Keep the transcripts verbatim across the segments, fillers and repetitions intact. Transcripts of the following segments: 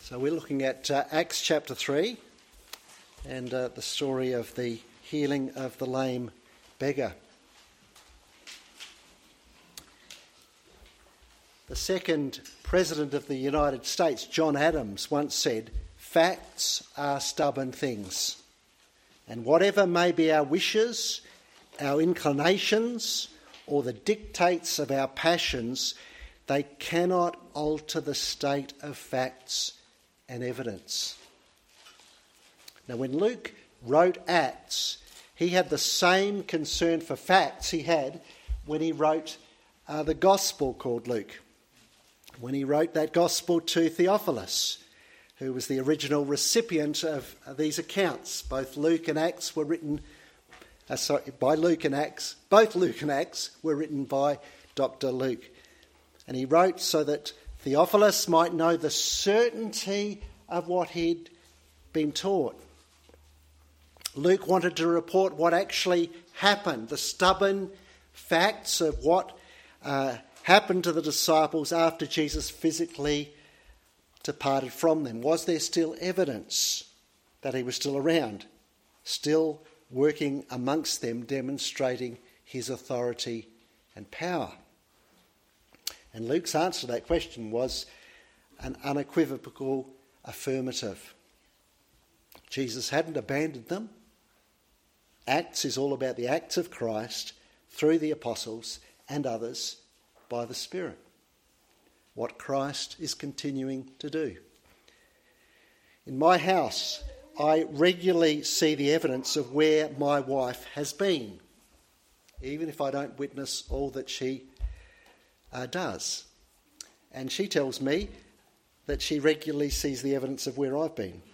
So we're looking at uh, Acts chapter three and uh, the story of the healing of the lame beggar. The second President of the United States, John Adams, once said, "Facts are stubborn things, and whatever may be our wishes, our inclinations, or the dictates of our passions, they cannot alter the state of facts and evidence." Now, when Luke wrote Acts, he had the same concern for facts he had when he wrote uh, the gospel called Luke. When he wrote that gospel to Theophilus, who was the original recipient of these accounts. Both Luke and Acts were written, uh, sorry, by Luke and Acts, both Luke and Acts were written by Doctor Luke. And he wrote so that Theophilus might know the certainty of what he'd been taught. Luke wanted to report what actually happened, the stubborn facts of what uh, happened to the disciples after Jesus physically departed from them. Was there still evidence that he was still around, still working amongst them, demonstrating his authority and power? And Luke's answer to that question was an unequivocal affirmative. Jesus hadn't abandoned them. Acts is all about the acts of Christ through the apostles and others by the Spirit. What Christ is continuing to do. In my house, I regularly see the evidence of where my wife has been, even if I don't witness all that she uh, does. And she tells me that she regularly sees the evidence of where I've been.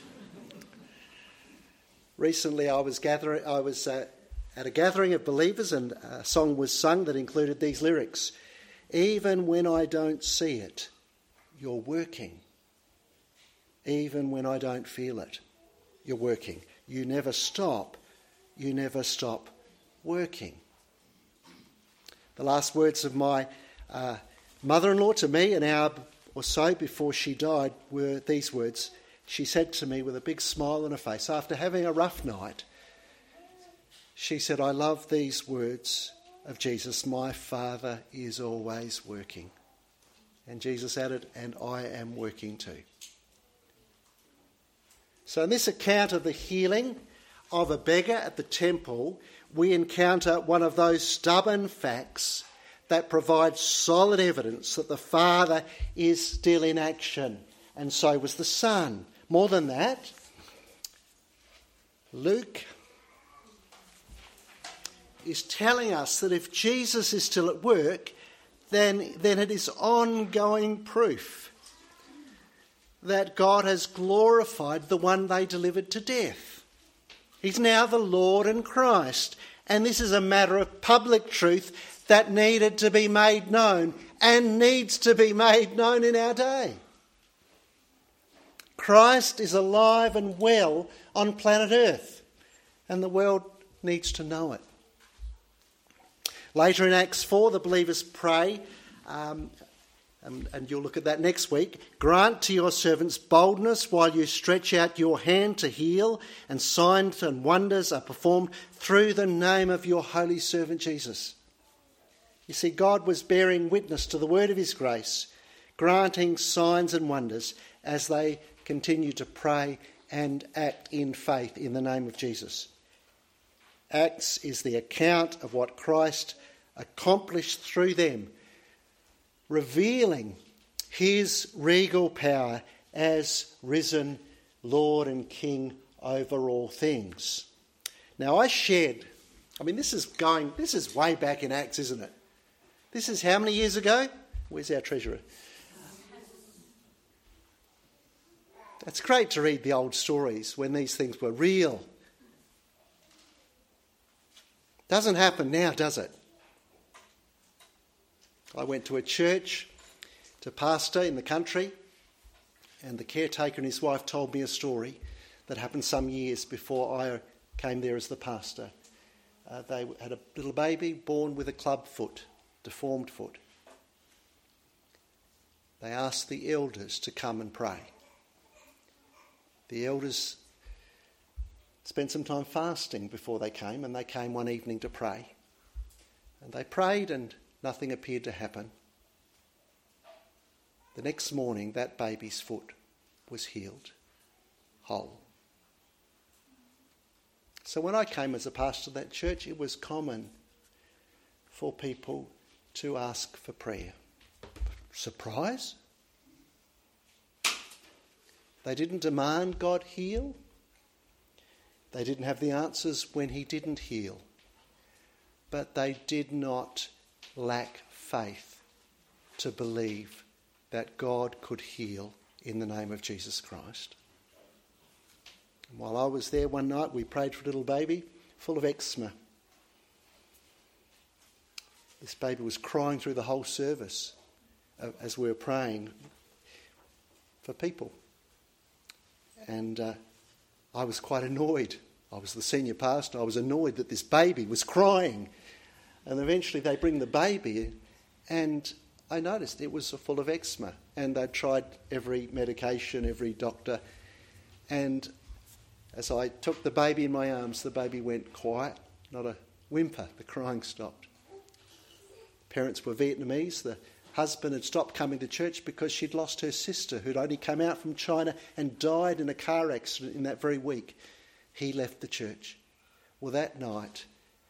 Recently, I was gathering. I was uh, at a gathering of believers, and a song was sung that included these lyrics: "Even when I don't see it, you're working. Even when I don't feel it, you're working. You never stop. You never stop working." The last words of my uh, mother-in-law to me an hour or so before she died were these words. She said to me with a big smile on her face, after having a rough night, she said, "I love these words of Jesus, my Father is always working." And Jesus added, "And I am working too." So in this account of the healing of a beggar at the temple, we encounter one of those stubborn facts that provide solid evidence that the Father is still in action, and so was the Son. More than that, Luke is telling us that if Jesus is still at work, then, then it is ongoing proof that God has glorified the one they delivered to death. He's now the Lord and Christ, and this is a matter of public truth that needed to be made known and needs to be made known in our day. Christ is alive and well on planet Earth, and the world needs to know it. Later in Acts four, the believers pray, um, and, and you'll look at that next week, "Grant to your servants boldness while you stretch out your hand to heal, and signs and wonders are performed through the name of your holy servant Jesus." You see, God was bearing witness to the word of his grace, granting signs and wonders as they continue to pray and act in faith in the name of Jesus. Acts is the account of what Christ accomplished through them, revealing his regal power as risen Lord and King over all things. Now, I shared, I mean, this is going, this is way back in Acts, isn't it? This is how many years ago? Where's our treasurer? It's great to read the old stories when these things were real. Doesn't happen now, does it? I went to a church to pastor in the country, and the caretaker and his wife told me a story that happened some years before I came there as the pastor. Uh, they had a little baby born with a club foot, deformed foot. They asked the elders to come and pray. The elders spent some time fasting before they came, and they came one evening to pray. And they prayed and nothing appeared to happen. The next morning, that baby's foot was healed, whole. So when I came as a pastor of that church, it was common for people to ask for prayer. Surprise? They didn't demand God heal. They didn't have the answers when he didn't heal. But they did not lack faith to believe that God could heal in the name of Jesus Christ. And while I was there one night, we prayed for a little baby full of eczema. This baby was crying through the whole service as we were praying for people. And uh, I was quite annoyed. I was the senior pastor. I was annoyed that this baby was crying. And eventually they bring the baby in, and I noticed it was full of eczema. And they'd tried every medication, every doctor. And as I took the baby in my arms, the baby went quiet, not a whimper. The crying stopped. Parents were Vietnamese. The husband had stopped coming to church because she'd lost her sister, who'd only come out from China and died in a car accident in that very week. He left the church. Well, that night,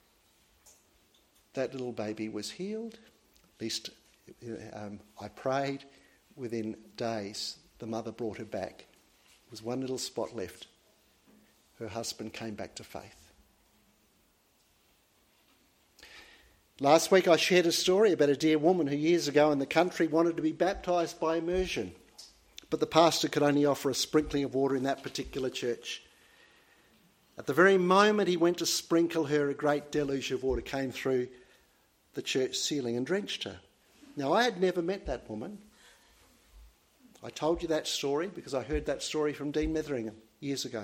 that little baby was healed. At least um, I prayed. Within days, the mother brought her back. There was one little spot left. Her husband came back to faith. Last week I shared a story about a dear woman who years ago in the country wanted to be baptised by immersion, but the pastor could only offer a sprinkling of water in that particular church. At the very moment he went to sprinkle her, a great deluge of water came through the church ceiling and drenched her. Now, I had never met that woman. I told you that story because I heard that story from Dean Metheringham years ago.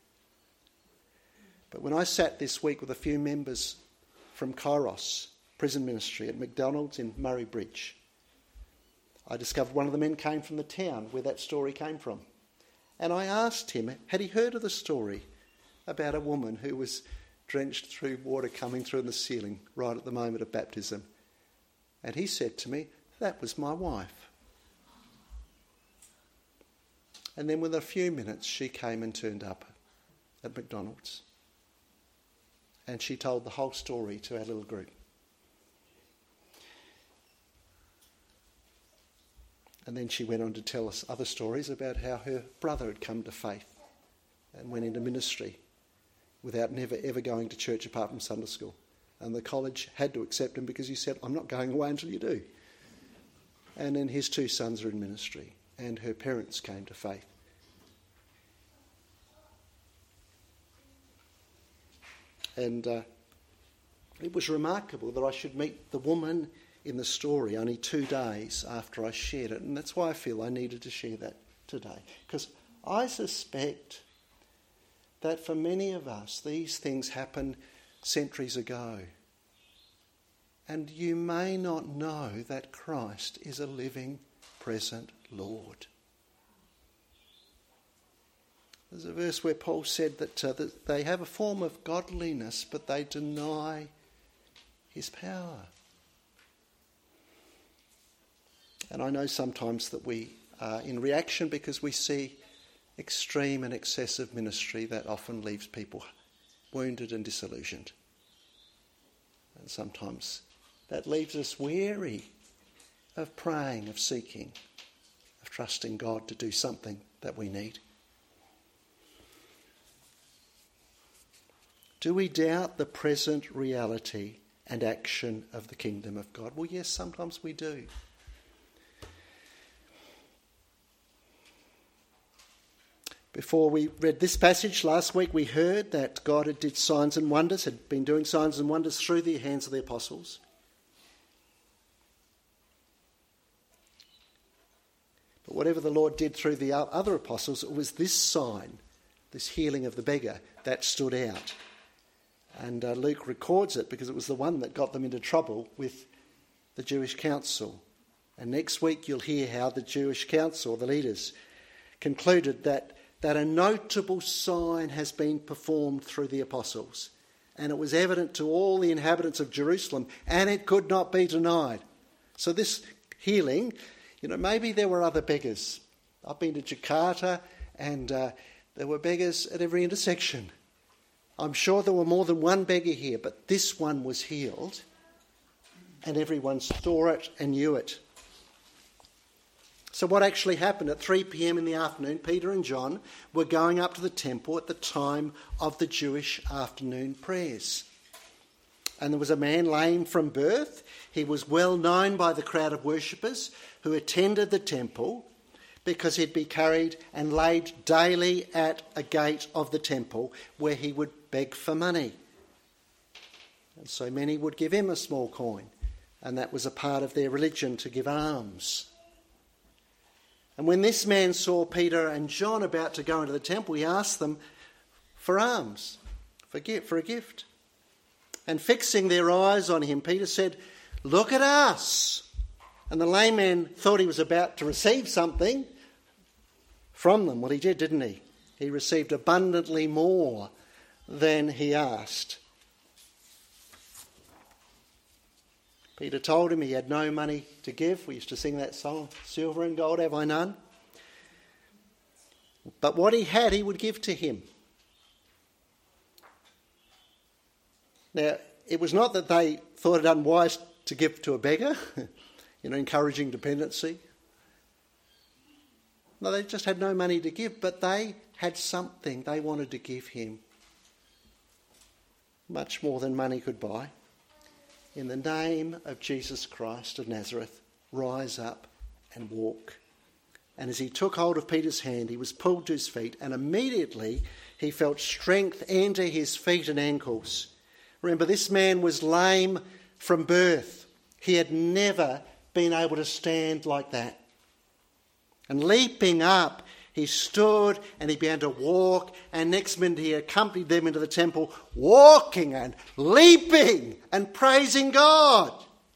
But when I sat this week with a few members from Kairos prison ministry at McDonald's in Murray Bridge, I discovered one of the men came from the town where that story came from. And I asked him, had he heard of the story about a woman who was drenched through water coming through the ceiling right at the moment of baptism? And he said to me, that was my wife. And then within a few minutes, she came and turned up at McDonald's. And she told the whole story to our little group. And then she went on to tell us other stories about how her brother had come to faith and went into ministry without never ever going to church apart from Sunday school. And the college had to accept him because he said, I'm not going away until you do. And then his two sons are in ministry, and her parents came to faith. And uh, it was remarkable that I should meet the woman in the story only two days after I shared it. And that's why I feel I needed to share that today. Because I suspect that for many of us, these things happened centuries ago. And you may not know that Christ is a living, present Lord. There's a verse where Paul said that, uh, that they have a form of godliness, but they deny his power. And I know sometimes that we are in reaction because we see extreme and excessive ministry that often leaves people wounded and disillusioned. And sometimes that leaves us weary of praying, of seeking, of trusting God to do something that we need. Do we doubt the present reality and action of the kingdom of God? Well, yes, sometimes we do. Before we read this passage last week, we heard that God had did signs and wonders, had been doing signs and wonders through the hands of the apostles. But whatever the Lord did through the other apostles, it was this sign, this healing of the beggar, that stood out. And uh, Luke records it because it was the one that got them into trouble with the Jewish council. And next week you'll hear how the Jewish council, the leaders, concluded that that a notable sign has been performed through the apostles, and it was evident to all the inhabitants of Jerusalem, and it could not be denied. So this healing, you know, maybe there were other beggars. I've been to Jakarta, and uh, there were beggars at every intersection. I'm sure there were more than one beggar here, but this one was healed, and everyone saw it and knew it. So what actually happened at three p.m. in the afternoon, Peter and John were going up to the temple at the time of the Jewish afternoon prayers. And there was a man lame from birth. He was well known by the crowd of worshippers who attended the temple because he'd be carried and laid daily at a gate of the temple where he would beg for money. And so many would give him a small coin, and that was a part of their religion, to give alms. And when this man saw Peter and John about to go into the temple, he asked them for alms, for for a gift. And fixing their eyes on him, Peter said, "Look at us." And the lame man thought he was about to receive something from them. Well, he did, didn't he? He received abundantly more than he asked. Peter told him he had no money to give. We used to sing that song, "Silver and gold have I none." But what he had, he would give to him. Now, it was not that they thought it unwise to give to a beggar, you know, encouraging dependency. No, they just had no money to give, but they had something they wanted to give him. Much more than money could buy. "In the name of Jesus Christ of Nazareth, rise up and walk." And as he took hold of Peter's hand, he was pulled to his feet, and immediately he felt strength enter his feet and ankles. Remember, this man was lame from birth. He had never been able to stand like that. And leaping up, he stood and he began to walk, and next minute he accompanied them into the temple, walking and leaping and praising God.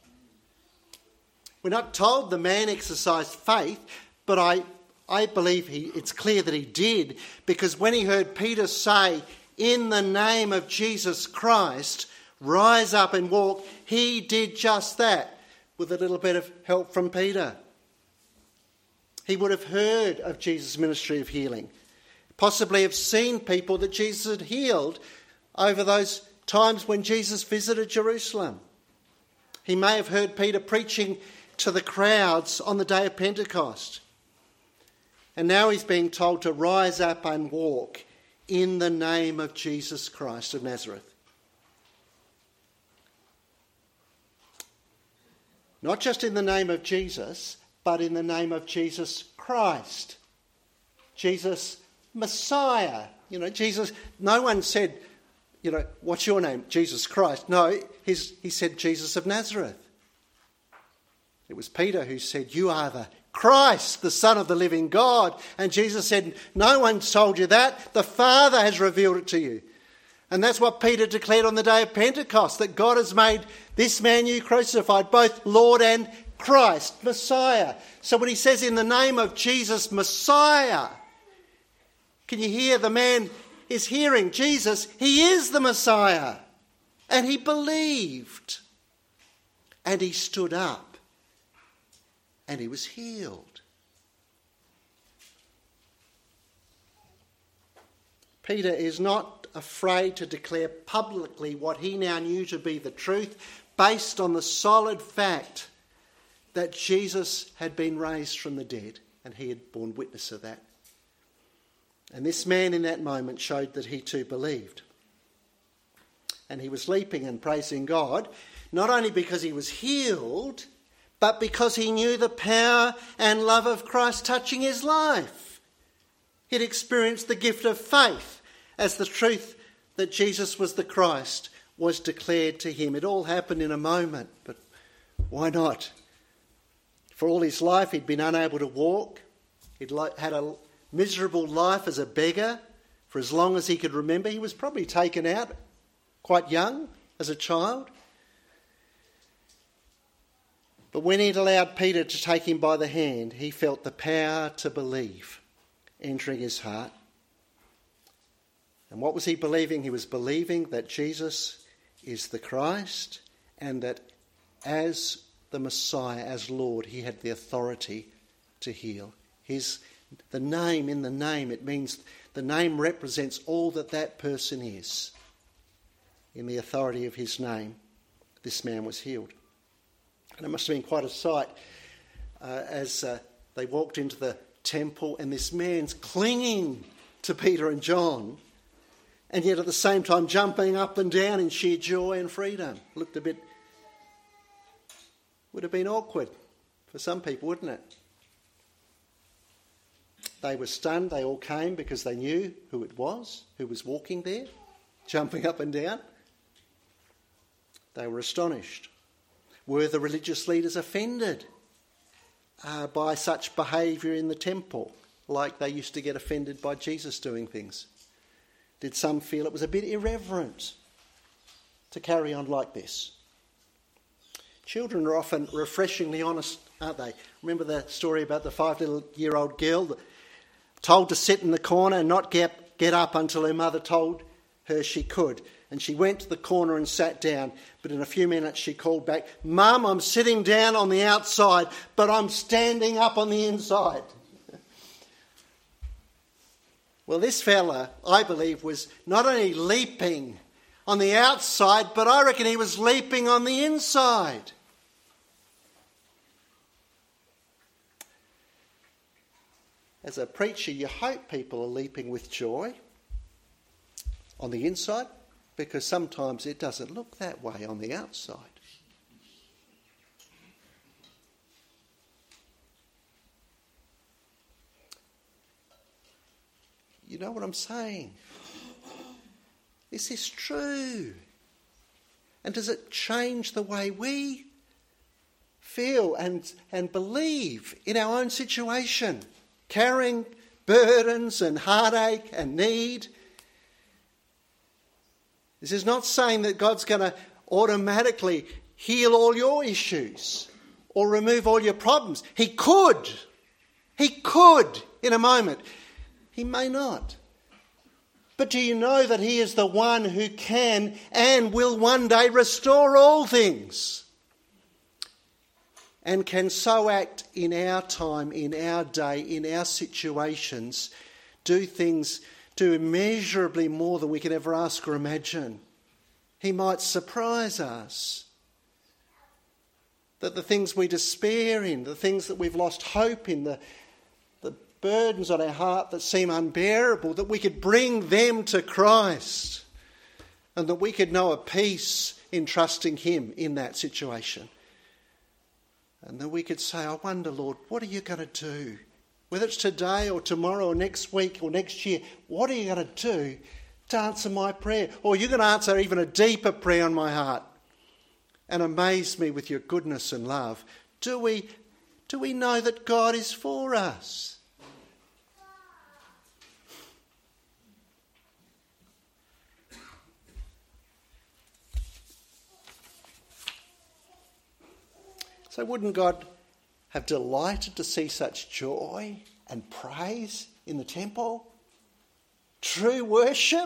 We're not told the man exercised faith, but I, I believe he, it's clear that he did, because when he heard Peter say, "In the name of Jesus Christ, rise up and walk," he did just that with a little bit of help from Peter. He would have heard of Jesus' ministry of healing, possibly have seen people that Jesus had healed over those times when Jesus visited Jerusalem. He may have heard Peter preaching to the crowds on the day of Pentecost. And now he's being told to rise up and walk in the name of Jesus Christ of Nazareth. Not just in the name of Jesus, but in the name of Jesus Christ. Jesus Messiah. You know, Jesus, no one said, you know, "What's your name?" "Jesus Christ." No, he's, he said Jesus of Nazareth. It was Peter who said, "You are the Christ, the Son of the living God." And Jesus said, "No one told you that. The Father has revealed it to you." And that's what Peter declared on the day of Pentecost, that God has made this man you crucified both Lord and Christ, Messiah. So when he says in the name of Jesus, Messiah, can you hear the man is hearing Jesus? He is the Messiah. And he believed. And he stood up. And he was healed. Peter is not afraid to declare publicly what he now knew to be the truth, based on the solid fact that Jesus had been raised from the dead, and he had borne witness of that. And this man in that moment showed that he too believed. And he was leaping and praising God, not only because he was healed, but because he knew the power and love of Christ touching his life. He'd experienced the gift of faith as the truth that Jesus was the Christ was declared to him. It all happened in a moment, but why not? For all his life, he'd been unable to walk. He'd had a miserable life as a beggar for as long as he could remember. He was probably taken out quite young as a child. But when he'd allowed Peter to take him by the hand, he felt the power to believe entering his heart. And what was he believing? He was believing that Jesus is the Christ and that as the Messiah, as Lord, he had the authority to heal. His, the name, in the name, it means the name represents all that that person is. In the authority of his name, this man was healed. And it must have been quite a sight uh, as uh, they walked into the temple and this man's clinging to Peter and John, and yet at the same time jumping up and down in sheer joy and freedom. Looked a bit, would have been awkward for some people, wouldn't it? They were stunned. They all came because they knew who it was, who was walking there, jumping up and down. They were astonished. Were the religious leaders offended uh, by such behaviour in the temple, like they used to get offended by Jesus doing things? Did some feel it was a bit irreverent to carry on like this? Children are often refreshingly honest, aren't they? Remember the story about the five-year-old girl told to sit in the corner and not get, get up until her mother told her she could. And she went to the corner and sat down. But in a few minutes she called back, "Mum, I'm sitting down on the outside, but I'm standing up on the inside." Well, this fella, I believe, was not only leaping on the outside, but I reckon he was leaping on the inside. As a preacher, you hope people are leaping with joy on the inside, because sometimes it doesn't look that way on the outside. You know what I'm saying? This is true. And does it change the way we feel and, and believe in our own situation? Carrying burdens and heartache and need. This is not saying that God's going to automatically heal all your issues or remove all your problems. He could. He could in a moment. He may not. But do you know that he is the one who can and will one day restore all things? And can so act in our time, in our day, in our situations, do things, do immeasurably more than we can ever ask or imagine. He might surprise us. That the things we despair in, the things that we've lost hope in, the, the burdens on our heart that seem unbearable, that we could bring them to Christ. And that we could know a peace in trusting him in that situation. And then we could say, I wonder, Lord, what are you going to do? Whether it's today or tomorrow or next week or next year, what are you going to do to answer my prayer? Or you're going to answer even a deeper prayer on my heart and amaze me with your goodness and love. Do we, do we know that God is for us? So wouldn't God have delighted to see such joy and praise in the temple? True worship?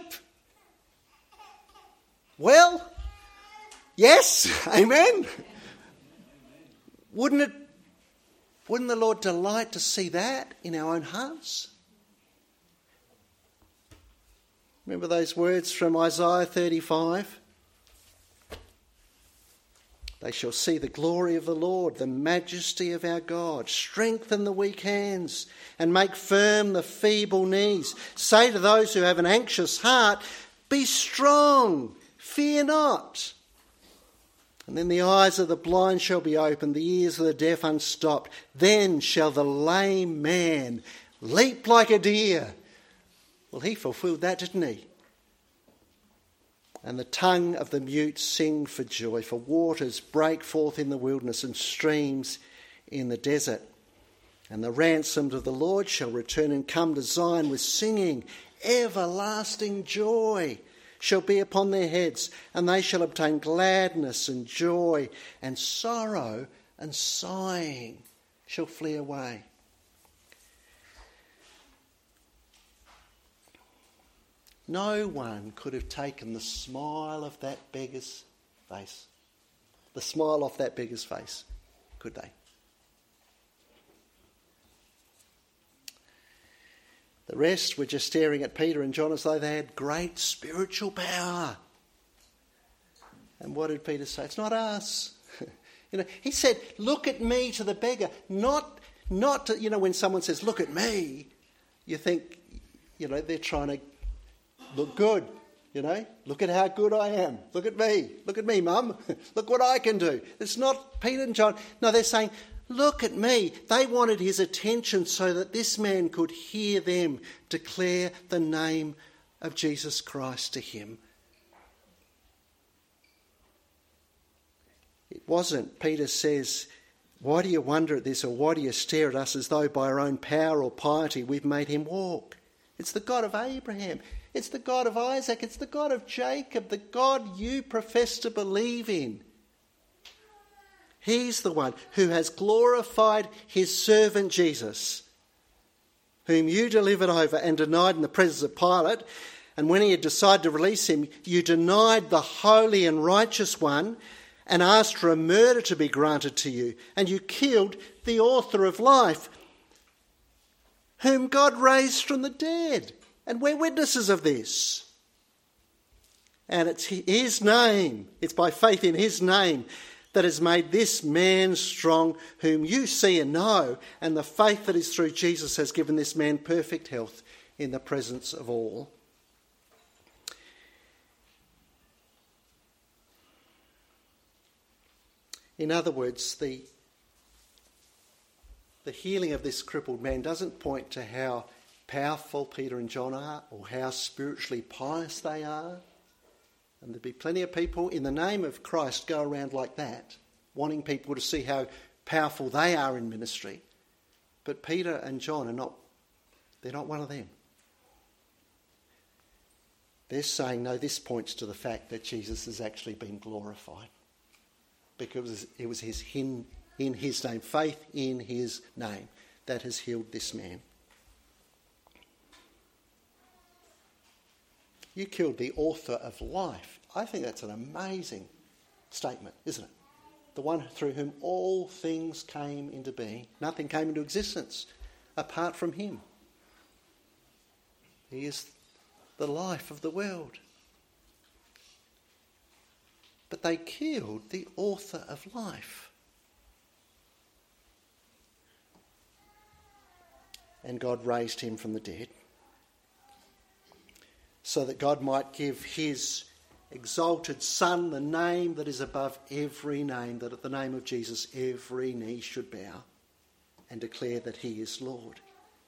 Well, yes, amen. Wouldn't it, wouldn't the Lord delight to see that in our own hearts? Remember those words from Isaiah thirty-five? They shall see the glory of the Lord, the majesty of our God. Strengthen the weak hands and make firm the feeble knees. Say to those who have an anxious heart, be strong, fear not. And then the eyes of the blind shall be opened, the ears of the deaf unstopped. Then shall the lame man leap like a deer. Well, he fulfilled that, didn't he? And the tongue of the mute sing for joy, for waters break forth in the wilderness and streams in the desert. And the ransomed of the Lord shall return and come to Zion with singing. Everlasting joy shall be upon their heads, and they shall obtain gladness and joy, and sorrow and sighing shall flee away. No one could have taken the smile of that beggar's face. The smile off that beggar's face, could they? The rest were just staring at Peter and John as though they had great spiritual power. And what did Peter say? It's not us. You know, he said, look at me to the beggar. Not, not to, you know, when someone says, look at me, you think, you know, they're trying to look good. You know, look at how good I am. Look at me. Look at me, Mum. Look what I can do. It's not Peter and John. No, they're saying, look at me. They wanted his attention so that this man could hear them declare the name of Jesus Christ to him. It wasn't, Peter says, why do you wonder at this, or why do you stare at us as though by our own power or piety we've made him walk? It's the God of Abraham. It's the God of Isaac. It's the God of Jacob, the God you profess to believe in. He's the one who has glorified his servant Jesus, whom you delivered over and denied in the presence of Pilate. And when he had decided to release him, you denied the holy and righteous one and asked for a murder to be granted to you. And you killed the author of life, whom God raised from the dead. And we're witnesses of this. And it's his name, it's by faith in his name, that has made this man strong, whom you see and know. And the faith that is through Jesus has given this man perfect health in the presence of all. In other words, the, the healing of this crippled man doesn't point to how powerful Peter and John are or how spiritually pious they are. And there'd be plenty of people in the name of Christ go around like that, wanting people to see how powerful they are in ministry. But Peter and John are not, they're not one of them. They're saying, no, this points to the fact that Jesus has actually been glorified. Because it was his in, in his name, faith in his name, that has healed this man. You killed the author of life. I think that's an amazing statement, isn't it? The one through whom all things came into being. Nothing came into existence apart from him. He is the life of the world. But they killed the author of life. And God raised him from the dead, so that God might give his exalted Son the name that is above every name, that at the name of Jesus every knee should bow and declare that he is Lord.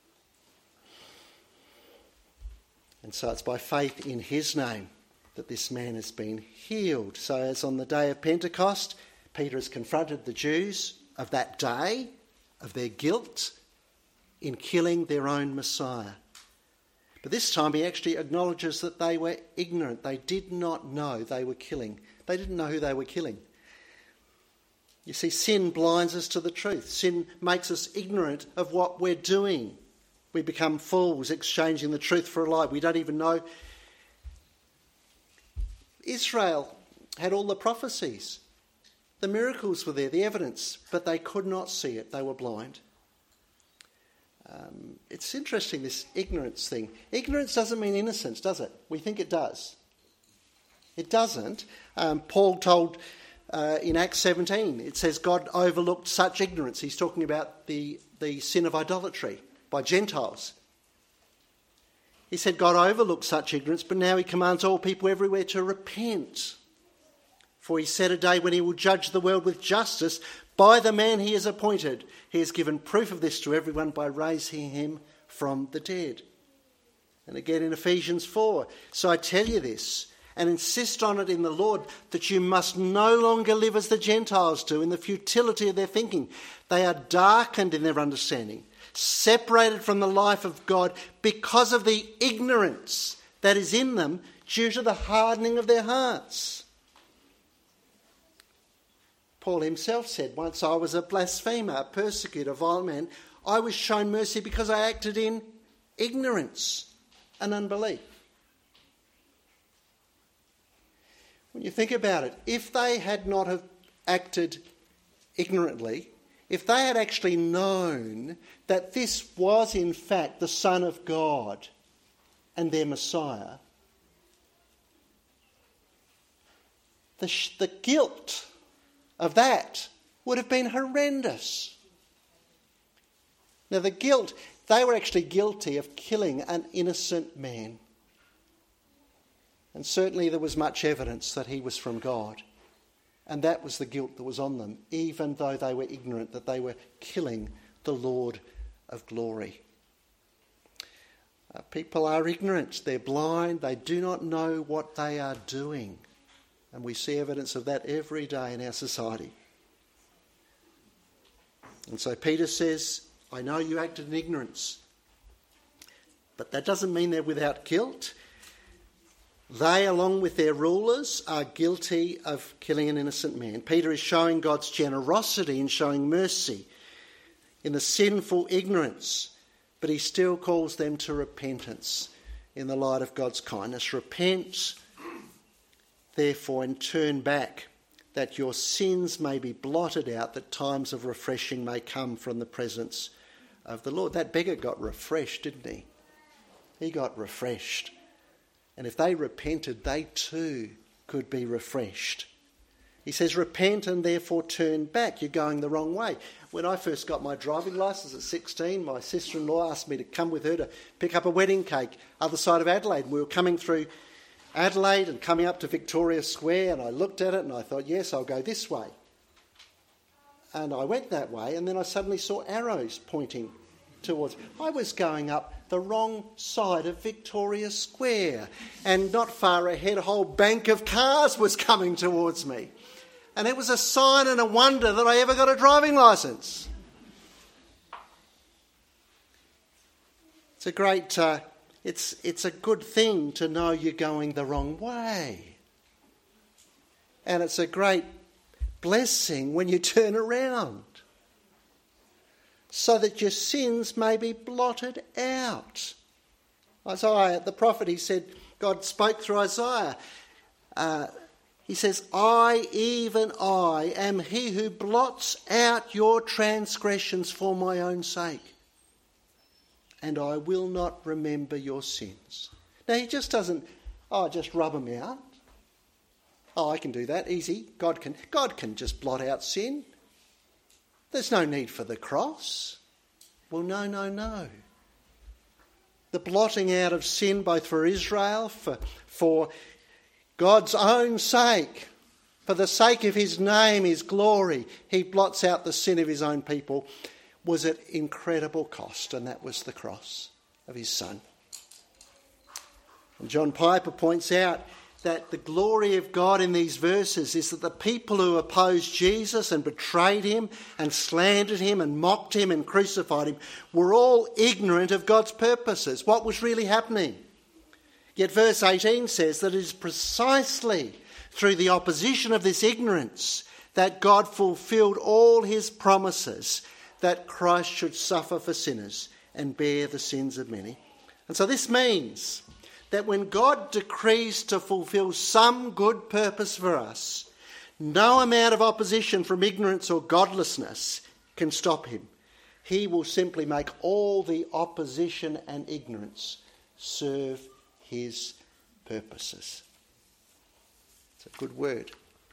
And so it's by faith in his name that this man has been healed. So as on the day of Pentecost, Peter has confronted the Jews of that day, of their guilt in killing their own Messiah. But this time he actually acknowledges that they were ignorant. They did not know they were killing. They didn't know who they were killing. You see, sin blinds us to the truth. Sin makes us ignorant of what we're doing. We become fools, exchanging the truth for a lie. We don't even know. Israel had all the prophecies. The miracles were there, the evidence, but they could not see it. They were blind. Um, it's interesting, this ignorance thing. Ignorance doesn't mean innocence, does it? We think it does. It doesn't. Um, Paul told uh, in Acts seventeen, it says God overlooked such ignorance. He's talking about the, the sin of idolatry by Gentiles. He said God overlooked such ignorance, but now he commands all people everywhere to repent. For he set a day when he will judge the world with justice by the man he has appointed. He has given proof of this to everyone by raising him from the dead. And again in Ephesians four. So I tell you this, and insist on it in the Lord, that you must no longer live as the Gentiles do, in the futility of their thinking. They are darkened in their understanding, separated from the life of God because of the ignorance that is in them due to the hardening of their hearts. Paul himself said, once I was a blasphemer, a persecutor, a vile man. I was shown mercy because I acted in ignorance and unbelief. When you think about it, if they had not have acted ignorantly, if they had actually known that this was in fact the Son of God and their Messiah, the, sh- the guilt of that would have been horrendous. Now the guilt, they were actually guilty of killing an innocent man. And certainly there was much evidence that he was from God. And that was the guilt that was on them, even though they were ignorant that they were killing the Lord of glory. Uh, people are ignorant, they're blind, they do not know what they are doing. And we see evidence of that every day in our society. And so Peter says, I know you acted in ignorance, but that doesn't mean they're without guilt. They, along with their rulers, are guilty of killing an innocent man. Peter is showing God's generosity and showing mercy in the sinful ignorance, but he still calls them to repentance in the light of God's kindness. Repent, therefore, and turn back, that your sins may be blotted out, that times of refreshing may come from the presence of the Lord. That beggar got refreshed, didn't he? He got refreshed. And if they repented, they too could be refreshed. He says, repent and therefore turn back. You're going the wrong way. When I first got my driving licence at sixteen, my sister-in-law asked me to come with her to pick up a wedding cake other side of Adelaide. And we were coming through Adelaide and coming up to Victoria Square, and I looked at it and I thought, yes, I'll go this way. And I went that way, and then I suddenly saw arrows pointing towards. I was going up the wrong side of Victoria Square, and not far ahead a whole bank of cars was coming towards me. And it was a sign and a wonder that I ever got a driving licence. It's a great, uh, it's, it's a good thing to know you're going the wrong way. And it's a great blessing when you turn around, so that your sins may be blotted out. Isaiah, the prophet, he said, God spoke through Isaiah. Uh, he says, I, even I, am he who blots out your transgressions for my own sake, and I will not remember your sins. Now, he just doesn't, oh, just rub them out. Oh, I can do that, easy. God can, God can just blot out sin. There's no need for the cross. Well, no, no, no. The blotting out of sin, both for Israel, for, for God's own sake, for the sake of his name, his glory, he blots out the sin of his own people, was at incredible cost, and that was the cross of his Son. And John Piper points out that the glory of God in these verses is that the people who opposed Jesus and betrayed him and slandered him and mocked him and crucified him were all ignorant of God's purposes, what was really happening. Yet verse eighteen says that it is precisely through the opposition of this ignorance that God fulfilled all his promises that Christ should suffer for sinners and bear the sins of many. And so this means that when God decrees to fulfill some good purpose for us, no amount of opposition from ignorance or godlessness can stop him. He will simply make all the opposition and ignorance serve his purposes. It's a good word.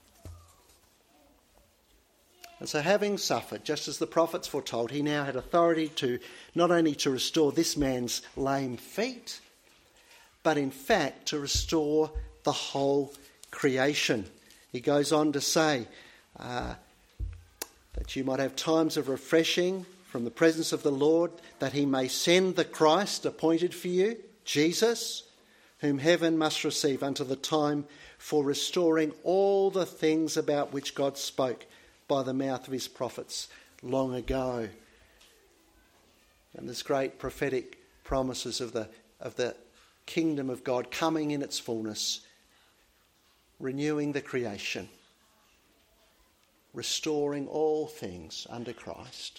And so, having suffered, just as the prophets foretold, he now had authority to not only to restore this man's lame feet, but in fact to restore the whole creation. He goes on to say uh, that you might have times of refreshing from the presence of the Lord, that he may send the Christ appointed for you, Jesus, whom heaven must receive until the time for restoring all the things about which God spoke by the mouth of his prophets long ago. And there's great prophetic promises of the of the kingdom of God coming in its fullness, renewing the creation, restoring all things under Christ.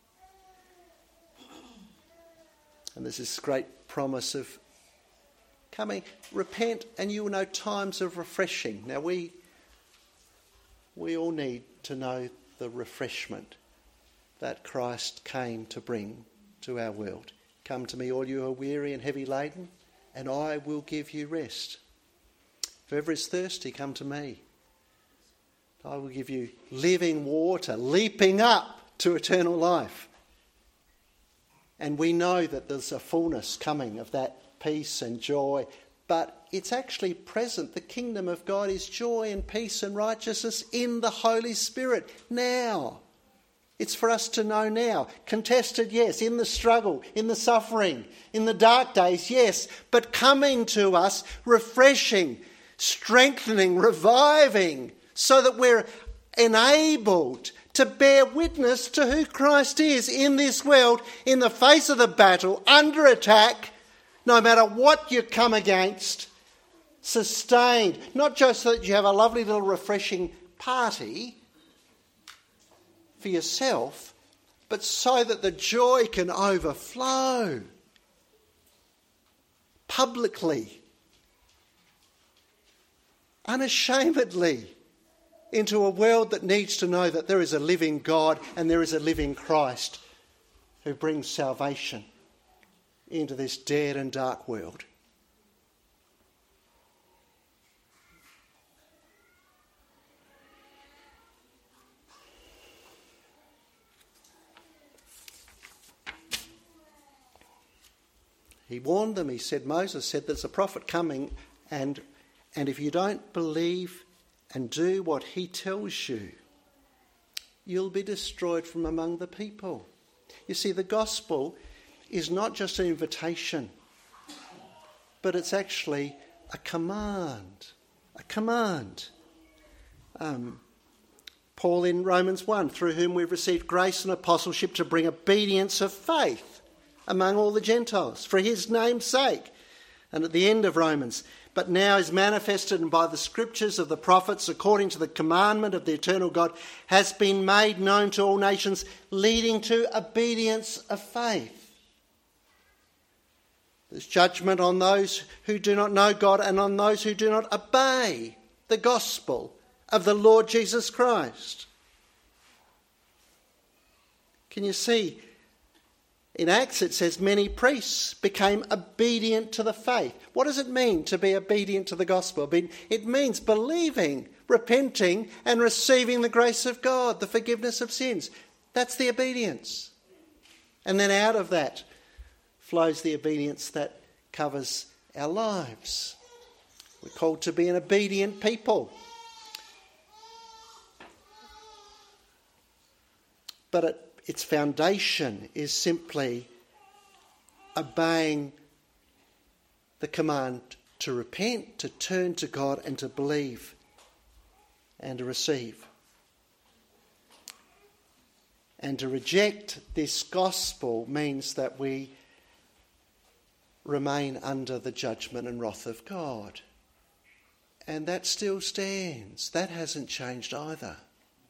And there's this great promise of coming. Repent and you will know times of refreshing. Now we, we all need to know the refreshment that Christ came to bring to our world. Come to me, all you who are weary and heavy laden, and I will give you rest. Whoever is thirsty, come to me. I will give you living water, leaping up to eternal life. And we know that there's a fullness coming of that peace and joy, but it's actually present. The kingdom of God is joy and peace and righteousness in the Holy Spirit now. It's for us to know now. Contested, yes. In the struggle, in the suffering, in the dark days, yes. But coming to us, refreshing, strengthening, reviving, so that we're enabled to bear witness to who Christ is in this world, in the face of the battle, under attack, no matter what you come against, sustained. Not just so that you have a lovely little refreshing party for yourself, but so that the joy can overflow publicly, unashamedly, into a world that needs to know that there is a living God and there is a living Christ who brings salvation into this dead and dark world. He warned them, he said, Moses said, there's a prophet coming, and, and if you don't believe and do what he tells you, you'll be destroyed from among the people. You see, the gospel is not just an invitation, but it's actually a command. A command. Um, Paul in Romans one, through whom we've received grace and apostleship to bring obedience of faith among all the Gentiles, for his name's sake. And at the end of Romans, but now is manifested and by the scriptures of the prophets, according to the commandment of the eternal God, has been made known to all nations, leading to obedience of faith. There's judgment on those who do not know God and on those who do not obey the gospel of the Lord Jesus Christ. Can you see? In Acts it says many priests became obedient to the faith. What does it mean to be obedient to the gospel? It means believing, repenting and receiving the grace of God, the forgiveness of sins. That's the obedience. And then out of that flows the obedience that covers our lives. We're called to be an obedient people. But it Its foundation is simply obeying the command to repent, to turn to God and to believe and to receive. And to reject this gospel means that we remain under the judgment and wrath of God. And that still stands. That hasn't changed either.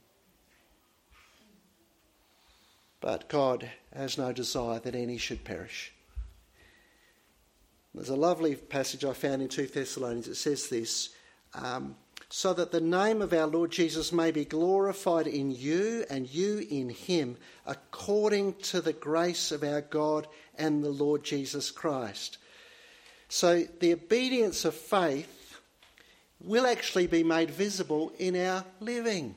But God has no desire that any should perish. There's a lovely passage I found in Second Thessalonians. It says this, um, so that the name of our Lord Jesus may be glorified in you and you in him, according to the grace of our God and the Lord Jesus Christ. So the obedience of faith will actually be made visible in our living.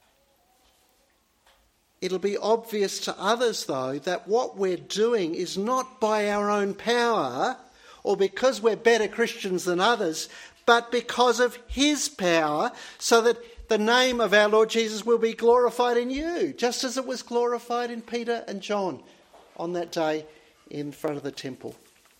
It'll be obvious to others, though, that what we're doing is not by our own power or because we're better Christians than others, but because of his power, so that the name of our Lord Jesus will be glorified in you, just as it was glorified in Peter and John on that day in front of the temple.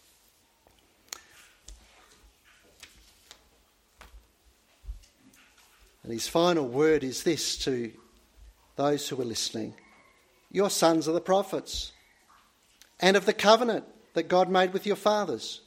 And his final word is this to those who are listening: your sons are the prophets, and of the covenant that God made with your fathers,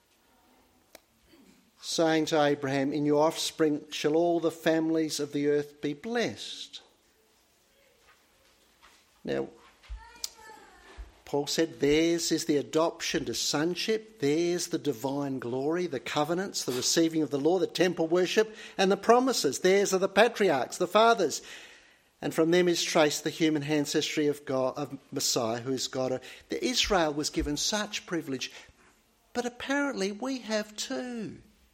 saying to Abraham, in your offspring shall all the families of the earth be blessed. Now, Paul said, theirs is the adoption to sonship, theirs the divine glory, the covenants, the receiving of the law, the temple worship, and the promises. Theirs are the patriarchs, the fathers. And from them is traced the human ancestry of God, of Messiah, who is God. The Israel was given such privilege, but apparently we have too.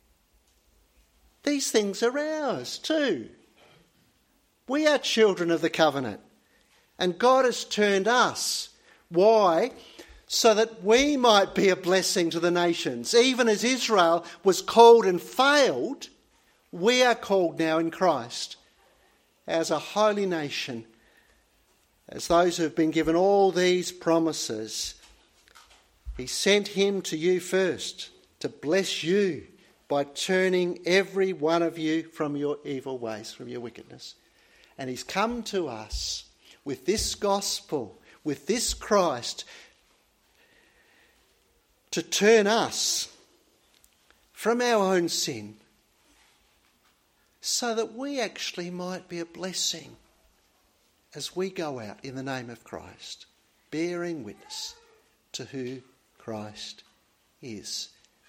These things are ours too. We are children of the covenant, and God has turned us. Why? So that we might be a blessing to the nations. Even as Israel was called and failed, we are called now in Christ as a holy nation, as those who have been given all these promises. He sent him to you first to bless you by turning every one of you from your evil ways, from your wickedness. And he's come to us with this gospel, with this Christ, to turn us from our own sin so that we actually might be a blessing as we go out in the name of Christ, bearing witness to who Christ is.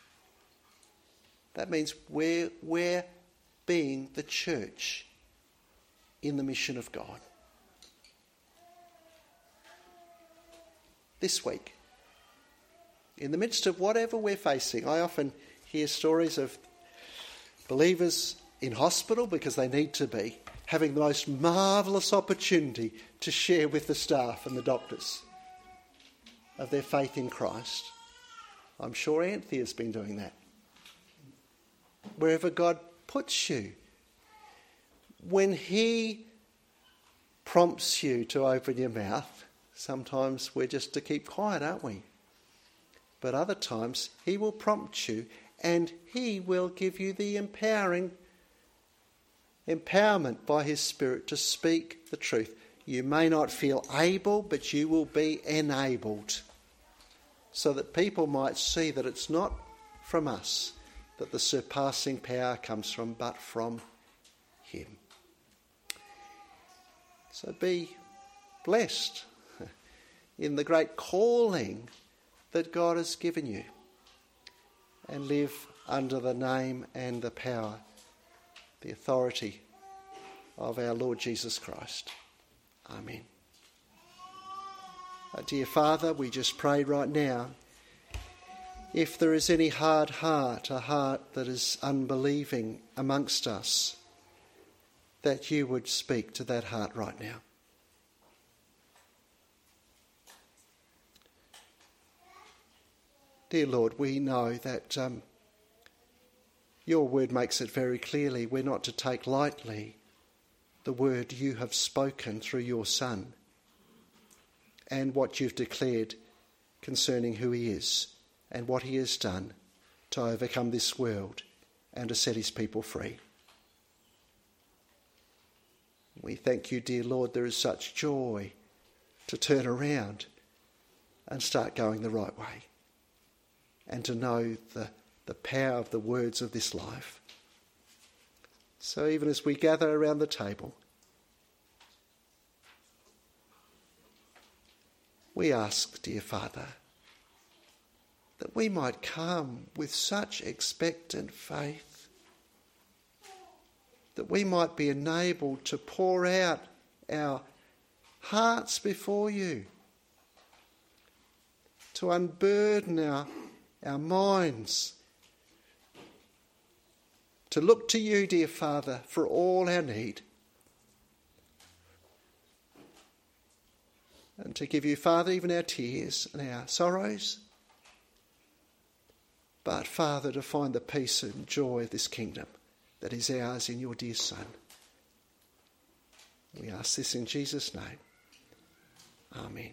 That means we're, we're being the church in the mission of God. This week, in the midst of whatever we're facing, I often hear stories of believers in hospital because they need to be, having the most marvellous opportunity to share with the staff and the doctors of their faith in Christ. I'm sure Anthea's been doing that. Wherever God puts you, when he prompts you to open your mouth, sometimes we're just to keep quiet, aren't we? But other times he will prompt you and he will give you the empowering empowerment by his Spirit to speak the truth. You may not feel able, but you will be enabled, so that people might see that it's not from us that the surpassing power comes from, but from him. So be blessed in the great calling that God has given you, and live under the name and the power, the authority of our Lord Jesus Christ. Amen. Uh, dear Father, we just pray right now, if there is any hard heart, a heart that is unbelieving amongst us, that you would speak to that heart right now. Dear Lord, we know that um, your word makes it very clearly we're not to take lightly the word you have spoken through your Son and what you've declared concerning who he is and what he has done to overcome this world and to set his people free. We thank you, dear Lord, there is such joy to turn around and start going the right way, and to know the, the power of the words of this life. So even as we gather around the table, we ask, dear Father, that we might come with such expectant faith, that we might be enabled to pour out our hearts before you, to unburden our our minds, to look to you, dear Father, for all our need, and to give you, Father, even our tears and our sorrows, but, Father, to find the peace and joy of this kingdom that is ours in your dear Son. We ask this in Jesus' name. Amen.